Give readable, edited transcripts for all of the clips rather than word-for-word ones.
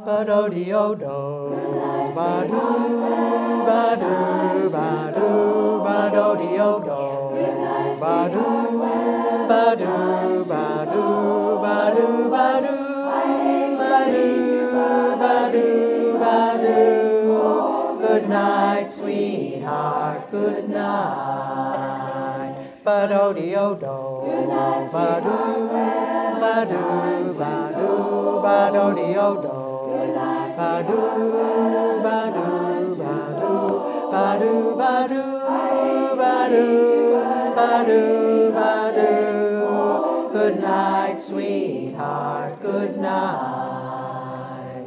Ba-do-de-o-do. Ba-do, ba-do, ba-do, ba-do-de-o-do. Ba-do, ba-do, ba-do, ba-do, ba-do, ba-do, ba-do, ba-do. Good night, sweetheart, good night. Ba-do-de-o-do. Ba-do, ba-do, ba-do, ba-do-de-o-do. Ba-do, ba-do, ba-do, ba-do, ba-do, ba-do, ba-do, ba-do. Good night, sweetheart, good night.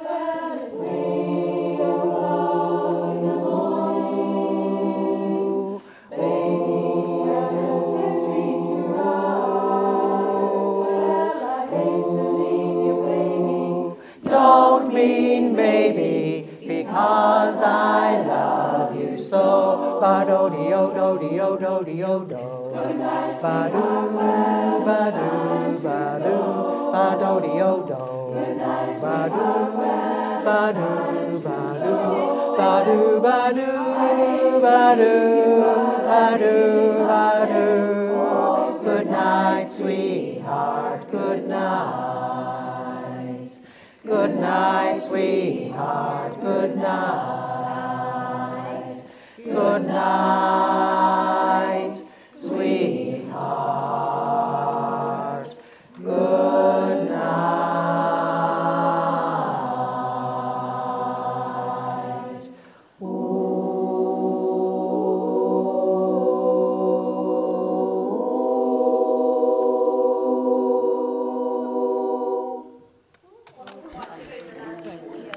Don't mean baby, because I love you so. Ba-do-de-o-do-de-o-do-de-o-do. Ba-do, ba-do, ba-do, ba-do-de-o-do. Ba-do, ba-do, ba-do, ba-do, ba-do, ba-do, ba-do, ba-do. Good night, sweetheart, good night. Good night, sweetheart, good night. Good night.